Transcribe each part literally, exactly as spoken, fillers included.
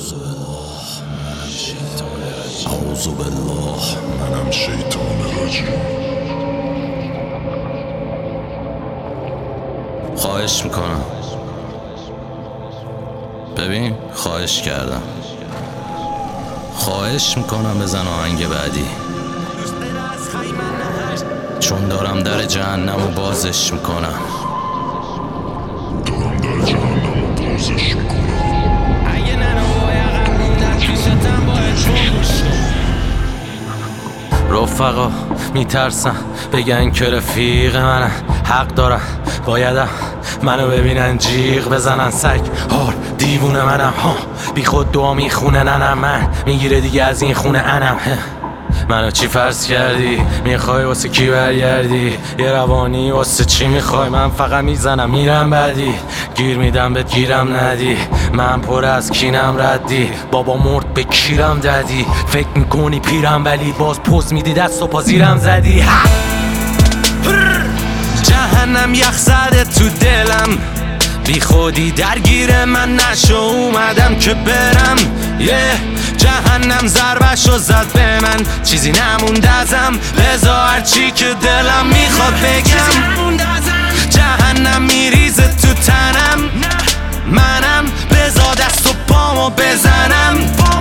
اعوذ بالله منم شیطان رجیم. خواهش میکنم ببین، خواهش کردم، خواهش میکنم بزن آهنگ بعدی، چون دارم در جهنم رو بازش میکنم. دارم در جهنم رو بازش میکنم. رفقا میترسن بگن که رفیق منن، حق دارن، بایدم منو ببینن جیغ بزنن. سگ هار دیوونه منم ها، بی خود دعا میخونه ننم، من میگیره دیگه از این خونه انم. منو چی فرض کردی؟ میخوای واسه کی برگردی؟ یه روانی واسه چی میخوای؟ من فقط میزنم میرم بعدی، گیر میدم بهت گیرم ندی، من پر از کینم ردی، بابا مرد به کیرم دادی، فکر میکنی پیرم ولی باز پوز میدی دست و پا زیرم زدی. جهنم یخ زده تو دلم، بی خودی درگیر من نشو، اومدم که برم. یه yeah. جهنم ضربشو زد به من، چیزی نموند ازم، بذار هرچی که دلم میخواد بگم. جهنم میریزه تو تنم، منم بذار دست و پامو بزنم،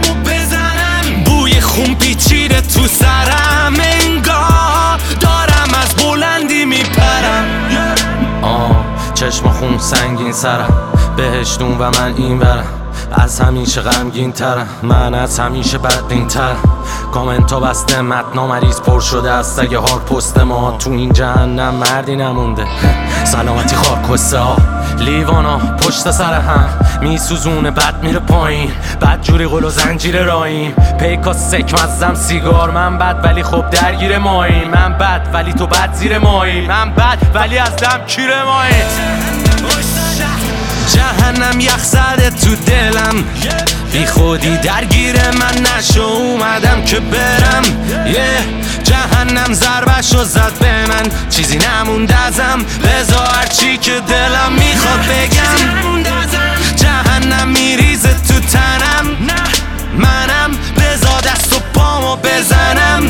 بوی خون پیچیده تو سرم، انگار دارم از بلندی میپرم. آه چشم خون سنگین سرم، بهشتون و من این برم، از همیشه غمگین ترم، من از همیشه بدبین ترم. کامنت ها بسته، متنا مریض پر شده از سگ هار پست ما، تو این جهنم مردی نمونده، سلامتی خار کسته ها، لیوانا پشت سر هم میسوزونه، بد میره پایین، بد جوری قل و زنجیر راییم، پیکا سک مزم سیگار، من بد ولی خب درگیر مایی، من بد ولی تو بد زیر مایی، من بد ولی از دم کیر مایی. جهنم یخ زده تو دلم، بی خودی درگیر من نشو، اومدم که برم. یه yeah. جهنم ضربشو زد به من، چیزی نموند ازم، بذار هرچی که دلم میخواد بگم. جهنم میریزه تو تنم، منم بذار دست و پامو بزنم،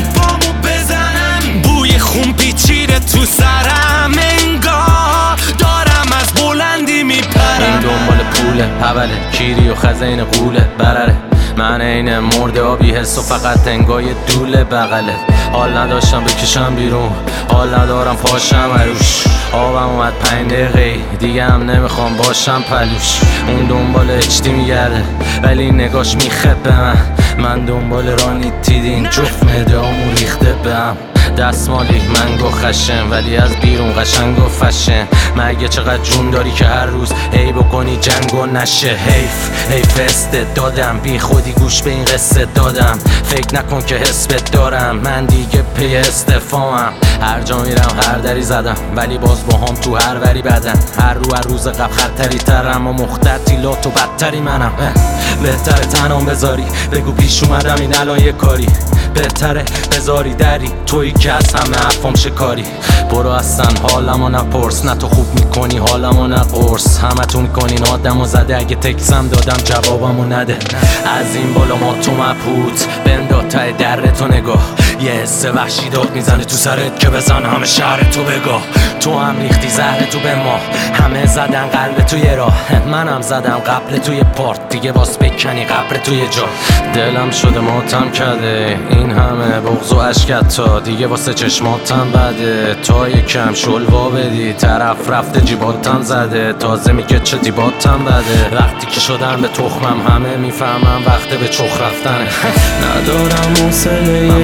بوی خون پیچیده تو سرم، انگار دارم از بلندی میپرم. این دنبال پوله، حوله، کیری و خزین قوله، برره من این مرده آبی حس و فقط انگای دوله بغله. حال نداشتم بکشم بیرون، حال ندارم پاشم عروش، آبم اومد پنج دقیقه دیگه هم نمیخوام باشم پلوش. اون دنبال اچتی میگرده ولی نگاش میخبه من، من دنبال رانی تیدین جفت مدامو ریخته بهم. دستمالی منگو خشن ولی از بیرون قشنگ و فشن، مگه چقدر جون داری که هر روز هی بکنی جنگ و نشه؟ حیف حیف استعدادم، بی خودی گوش به این قصه دادم، فکر نکن که حس بت دارم، من دیگه پی استفامم. هر جا میرم هر دری زدم ولی باز با هم تو هر وری بدن، هر رو هر روز قبل خطری ترم و مخترتیلات و بدتری منم. بهتره تنام بذاری بگو پیش اومدم این الان یه کاری، بهتره بذاری دری توی که از همه حرفام شکاری. برو اصلا حالمو نپرس، نه تو خوب میکنی حالمو نه قرص، همه تو میکنین آدمو زده، اگه تکسم دادم جوابمو نده. از این بالا ما تو مبهوت بندا ته در تو نگاه، یه حس وحشی داد میزنه تو سرت که بزن همه شهر تو بگاه. تو هم ریختی زهر تو به ما، همه زدن قلب توی راه، منم زدم قبل توی پارت، دیگه باس بکنی قبر توی جا. دلم شده ماتم کرده این همه بغض و عشقت، تا دیگه واسه چشماتم بده، تا یکم شلوا بدی طرف رفته جیباتم زده، تازه میگه چه دیباتم بده. وقتی که شدن به تخمم همه میفهمم وقت به چخ رفتنه. ندارم حوصله یه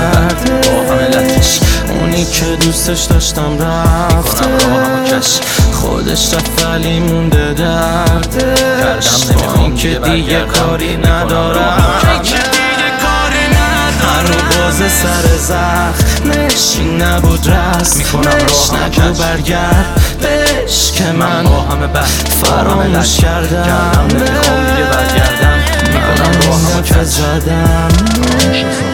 گردش، اونی که دوستش داشتم رفته، خودش رفت ولی مونده دردش، با این که دیگه کاری ندارم، هر رو باز سر زخمش این نبود رسمش، نگو برگرد بهش که من با همه بر فراموش کردم، نمیخوام دیگه برگردم، میکنم با همه که زدم.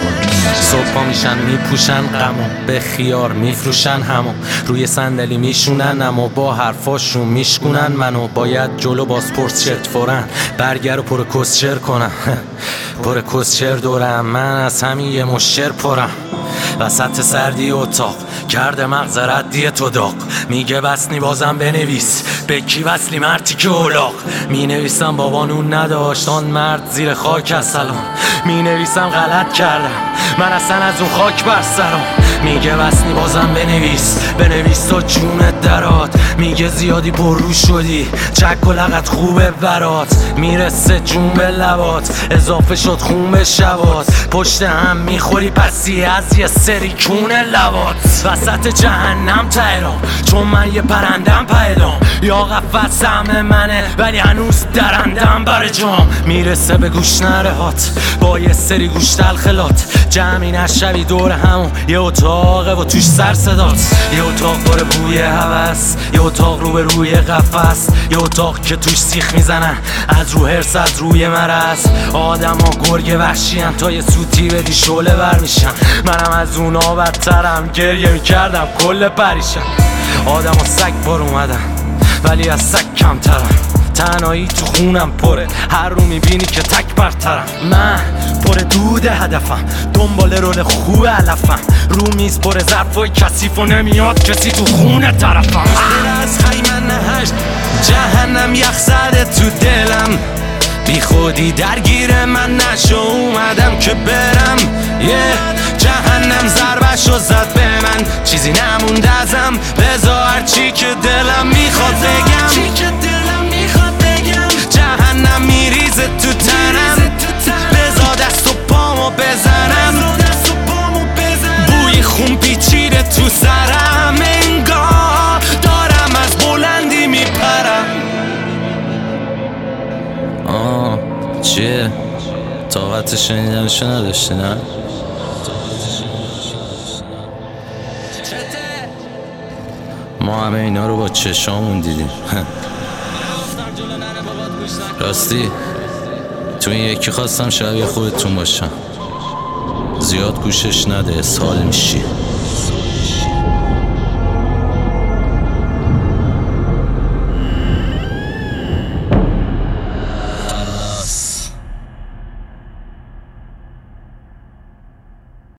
صبح میشن میپوشن غمو، به خیار میفروشن همو، روی صندلی میشونن اما با حرفاشون میشکنن منو. باید جلو بازپرس چرت فورن برگر و پر کسچر کنم پر کسچر دورم، من از همین یه مشتر پرم. وسط سردی اتاق کرده مغز ردی تو داغ، میگه بسنی بازم بنویس، به کی وصلی مرتی که اولاق. می نویسم بابانون نداشت آن مرد زیر خاک از سلام، می نویسم غلط کردم من اصلا از اون خاک بر سرم. میگه بسنی بازم بنویس، بنویس تا جونت درات، میگه زیادی پر رو شدی چک و لغت خوبه برات. میرسه جون به لبات اضافه شد خون به شبات، پشت هم میخوری پسی از یه سری کونه لبات. وسط جهنم تهرام چون من یه پرندم پیدام، یا قفص سهم منه ولی هنوز درندم بر جام. میرسه به گوش نرهات با یه سری گوش تلخلات، جمعی نشوی دور همون یه اتاقه و توش سر صدات. یه اتاق پر بوی هوس، یه اتاق رو به روی قفس، یه اتاق که توش سیخ میزنن از رو هرس از روی مرز. آدم ها گرگ وحشی تا یه سوتی بدی شعله بر میشن، منم از اونا بدترم گریه میکردم کل پریشم. آدم ها سگ بار اومدن ولی از سگ کمترم، تنهایی تو خونم پره هر رو میبینی که تک برترم. من پر دود هدفم دنبال رول خوب علفم، رو میز پر ظرفای کثیف و نمیاد کسی تو خونه طرفم. از خیمن نهشت جهنم یخ زده تو دلم، بی خودی درگیر من نشو اومدم که برم. یه yeah. جهنم ضربشو زد به من چیزی نمونده ازم، بذار هرچی که دلم میخواد بگم، جهنم میریزه تو تنم، بذار دست و پامو بزنم، بوی خون پیچیده تو سرم، انگار دارم از بلندی میپرم. آه چیه؟ طاقت شنیدنشو نداشتی نه؟ ما همه اینا رو با چشامون دیدیم راستی تو این یکی خواستم شبیه خودتون باشم، زیاد گوشش نده اسهال میشی.